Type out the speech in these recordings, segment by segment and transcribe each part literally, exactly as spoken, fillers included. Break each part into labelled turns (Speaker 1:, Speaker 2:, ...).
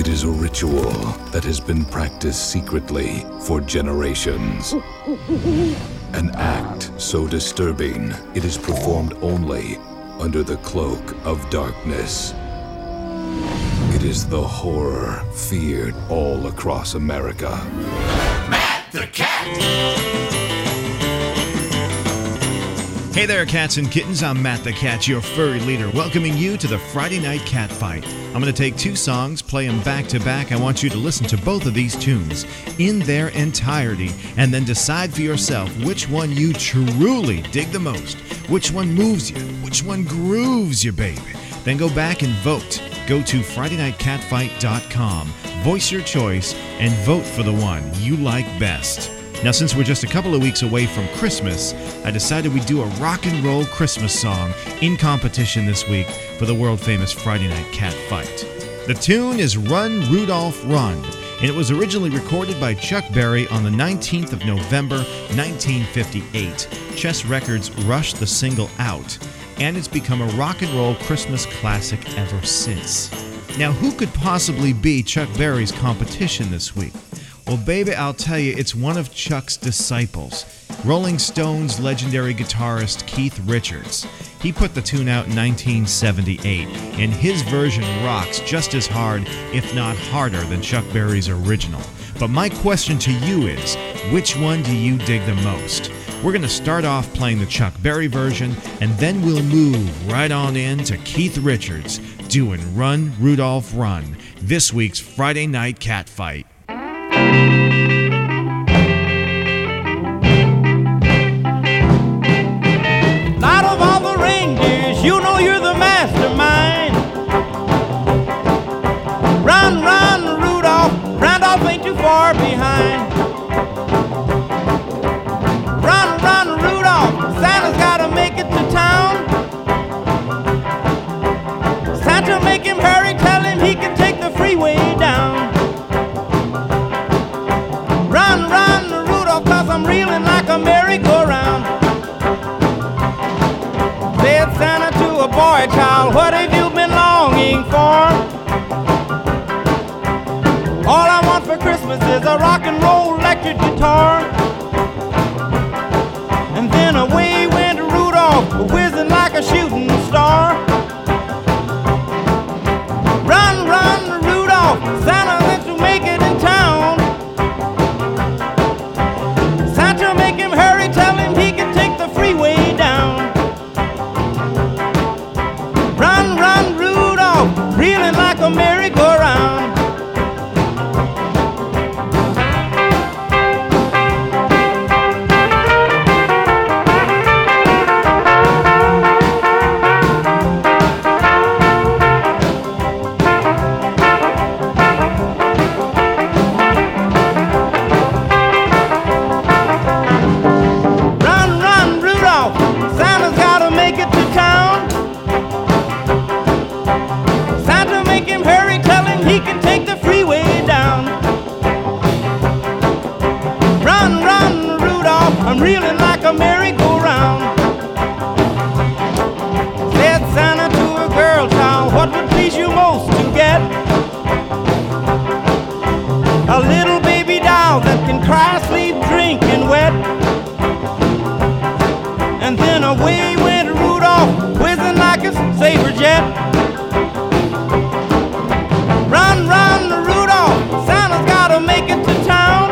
Speaker 1: It is a ritual that has been practiced secretly for generations. An act so disturbing, it is performed only under the cloak of darkness. It is the horror feared all across America.
Speaker 2: Matt the Cat!
Speaker 3: Hey there, cats and kittens. I'm Matt the Cat, your furry leader, welcoming you to the Friday Night Cat Fight. I'm going to take two songs, play them back to back. I want you to listen to both of these tunes in their entirety and then decide for yourself which one you truly dig the most, which one moves you, which one grooves you, baby. Then go back and vote. Go to Friday Night Cat Fight dot com, voice your choice, and vote for the one you like best. Now, since we're just a couple of weeks away from Christmas, I decided we'd do a rock and roll Christmas song in competition this week for the world-famous Friday Night Cat Fight. The tune is Run, Rudolph, Run, and it was originally recorded by Chuck Berry on the nineteenth of November, nineteen fifty-eight. Chess Records rushed the single out, and it's become a rock and roll Christmas classic ever since. Now, who could possibly be Chuck Berry's competition this week? Well, baby, I'll tell you, it's one of Chuck's disciples, Rolling Stones legendary guitarist Keith Richards. He put the tune out in nineteen seventy-eight, and his version rocks just as hard, if not harder, than Chuck Berry's original. But my question to you is, which one do you dig the most? We're going to start off playing the Chuck Berry version, and then we'll move right on in to Keith Richards doing Run, Rudolph, Run, this week's Friday Night Cat Fight.
Speaker 4: Out of all the reindeers, you know you're the mastermind. Run, run, Rudolph, Randolph ain't too far behind. Run, run, Rudolph, Santa's gotta make it to town. Santa, make him hurry, tell him he can take the freeway down. Run, run, Rudolph, cause I'm reeling like a merry-go-round. Said Santa to a boy child, what have you been longing for? All I want for Christmas is a rock and roll electric guitar. And then away went Rudolph, whizzing like a shooting star. Run, run, Rudolph, Santa wants to make it in town. Santa, make him hurry, tell him he can take the freeway down. Run, run, Rudolph, reeling like a merry-go-round. Run, run, Rudolph, Santa's gotta make it to town. Santa, make him hurry, tell him he can take the freeway down. Run, run, Rudolph, I'm reeling like a merry-go-round. Said Santa to a girl child, what would please you most to get? A little baby doll that can cry, sleep, drink, and wet. And then away went Rudolph, whizzing like a saber jet. Run, run, Rudolph, Santa's gotta make it to town.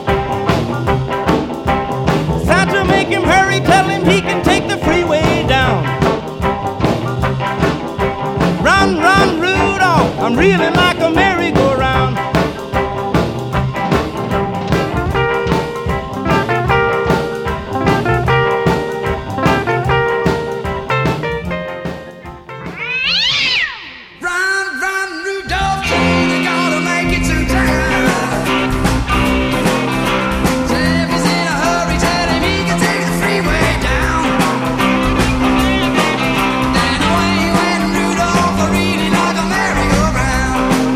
Speaker 4: Santa, make him hurry, tell him he can take the freeway down. Run, run, Rudolph, I'm reeling like a merry-go-round.
Speaker 2: Run, run, Rudolph, you gotta make it to town. Say if he's in a hurry, tell him he can take the freeway down. Then away went Rudolph, reeling like a merry-go-round.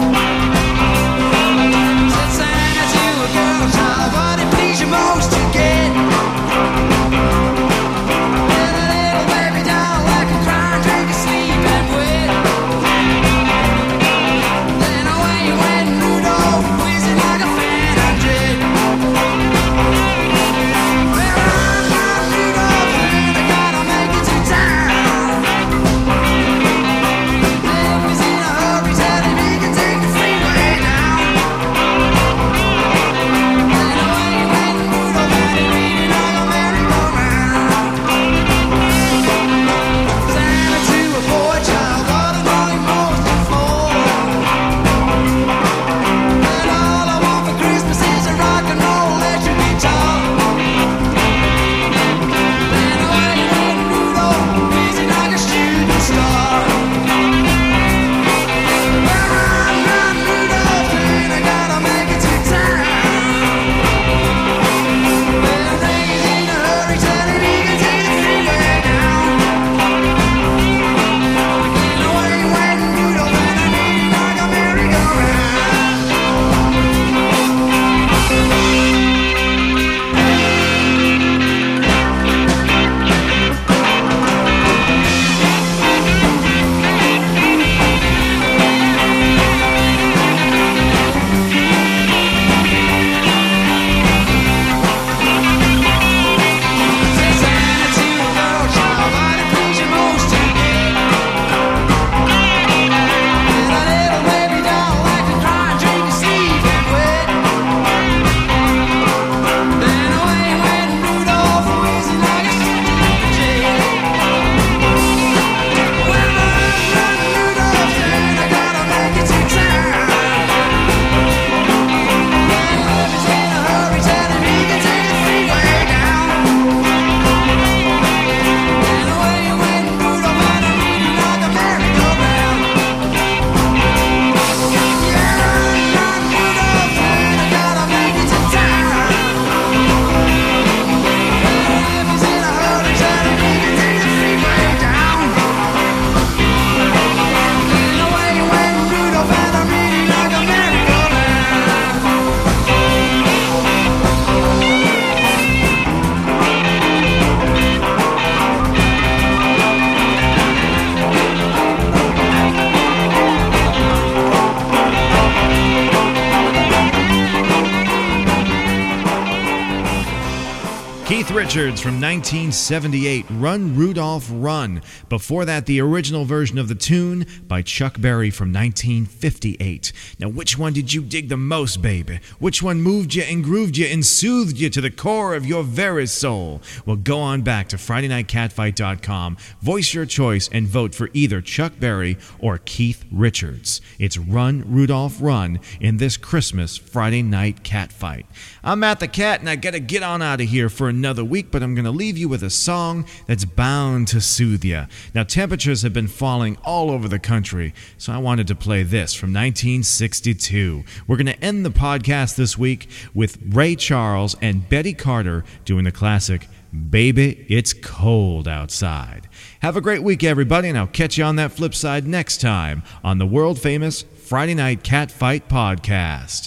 Speaker 3: Keith Richards from nineteen seventy-eight, Run Rudolph Run. Before that, the original version of the tune by Chuck Berry from nineteen fifty-eight. Now, which one did you dig the most, baby? Which one moved you and grooved you and soothed you to the core of your very soul? Well, go on back to Friday Night Catfight dot com, voice your choice, and vote for either Chuck Berry or Keith Richards. It's Run Rudolph Run in this Christmas Friday Night Catfight. I'm Matt the Cat, and I gotta get on out of here for another week, but I'm gonna leave you with a song that's bound to soothe you. Now, temperatures have been falling all over the country, so I wanted to play this from nineteen sixty-two. We're gonna end the podcast this week with Ray Charles and Betty Carter doing the classic Baby, It's Cold Outside. Have a great week, everybody, and I'll catch you on that flip side next time on the world-famous Friday Night Catfight Podcast.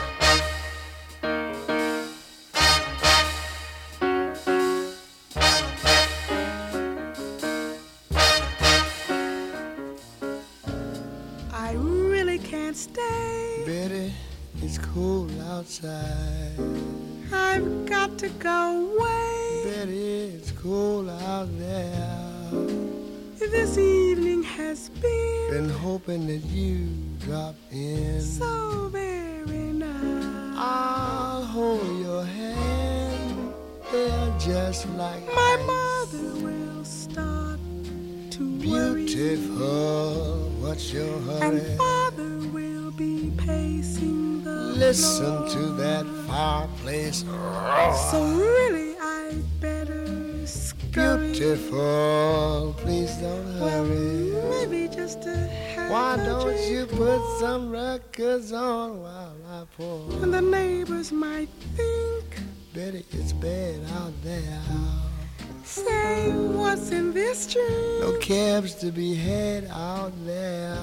Speaker 5: I really can't stay.
Speaker 6: Betty, it's cold outside.
Speaker 5: I've got to go away.
Speaker 6: Betty, it's cold out there.
Speaker 5: This evening has been,
Speaker 6: Been hoping that you drop in.
Speaker 5: so very nice.
Speaker 6: I'll hold your hand. They're just like
Speaker 5: My
Speaker 6: ice.
Speaker 5: mother will start to worry,
Speaker 6: Beautiful, what's your hurry?
Speaker 5: and father will be pacing the
Speaker 6: Listen
Speaker 5: floor.
Speaker 6: to that fireplace.
Speaker 5: So really I'd better scurry.
Speaker 6: Beautiful, please don't
Speaker 5: Well,
Speaker 6: hurry.
Speaker 5: maybe just a half
Speaker 6: Why
Speaker 5: a
Speaker 6: don't
Speaker 5: drink
Speaker 6: you
Speaker 5: more.
Speaker 6: put some records on while I pour?
Speaker 5: And the neighbors might think,
Speaker 6: Betty, it's bad out there.
Speaker 5: say, what's in this drink?
Speaker 6: No cabs to be had out there.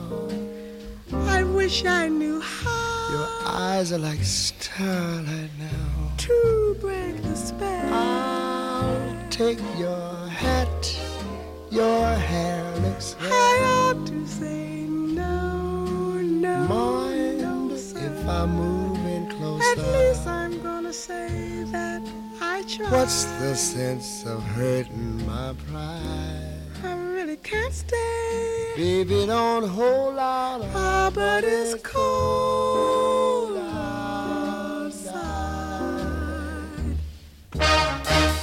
Speaker 5: I wish I knew how
Speaker 6: Your eyes are like starlight now.
Speaker 5: to break the spell.
Speaker 6: I'll take your hat. Your hair looks
Speaker 5: I
Speaker 6: red.
Speaker 5: ought to say no, no,
Speaker 6: Mind
Speaker 5: no, sir.
Speaker 6: if I move in closer?
Speaker 5: At least I'm gonna say that I tried.
Speaker 6: What's the sense of hurting my pride?
Speaker 5: I really can't stay.
Speaker 6: Baby, don't hold out.
Speaker 5: Ah, but it's cold
Speaker 6: outside.
Speaker 5: outside.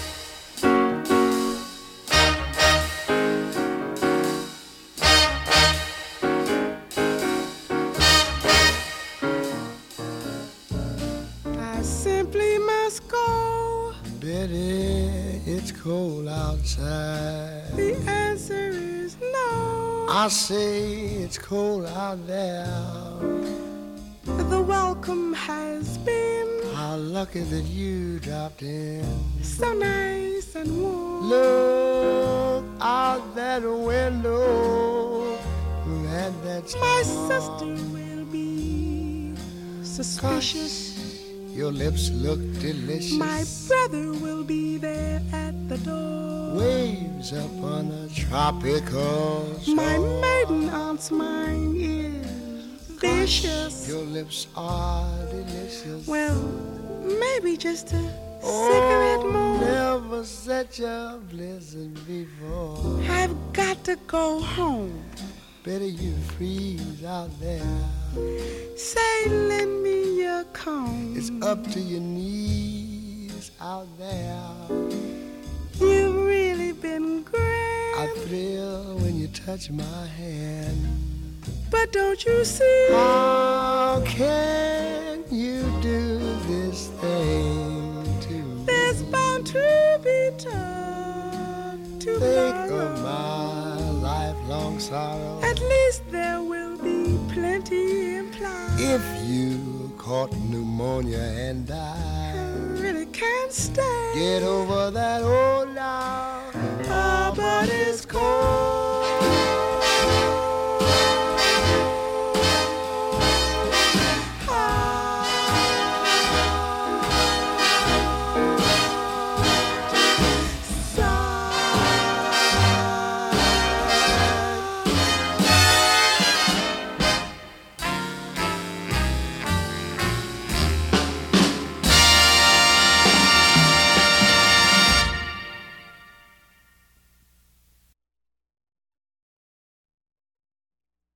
Speaker 5: I simply must go.
Speaker 6: Betty, it's cold outside.
Speaker 5: The answer is no.
Speaker 6: I say it's cold out there.
Speaker 5: The welcome has been
Speaker 6: How lucky that you dropped in.
Speaker 5: so nice and warm.
Speaker 6: Look out that window. At that
Speaker 5: My
Speaker 6: storm.
Speaker 5: sister will be suspicious.
Speaker 6: Your lips look delicious.
Speaker 5: My brother will be there at the door.
Speaker 6: Waves up on a tropical shore.
Speaker 5: My maiden aunt's mind is vicious.
Speaker 6: Your lips are delicious.
Speaker 5: Well, maybe just a cigarette
Speaker 6: Oh,
Speaker 5: more.
Speaker 6: never such a blizzard before.
Speaker 5: I've got to go home.
Speaker 6: Better you freeze out there.
Speaker 5: Say, lend me your comb.
Speaker 6: It's up to your knees out there.
Speaker 5: You've really been great.
Speaker 6: I thrill when you touch my hand.
Speaker 5: But don't you see?
Speaker 6: How can you do this thing to me?
Speaker 5: There's bound to be time to
Speaker 6: Think
Speaker 5: borrow.
Speaker 6: of my lifelong sorrow.
Speaker 5: At least there will be plenty implied.
Speaker 6: If you caught pneumonia and
Speaker 5: I
Speaker 6: died,
Speaker 5: really can't stay.
Speaker 6: get over that old now.
Speaker 5: Ah, but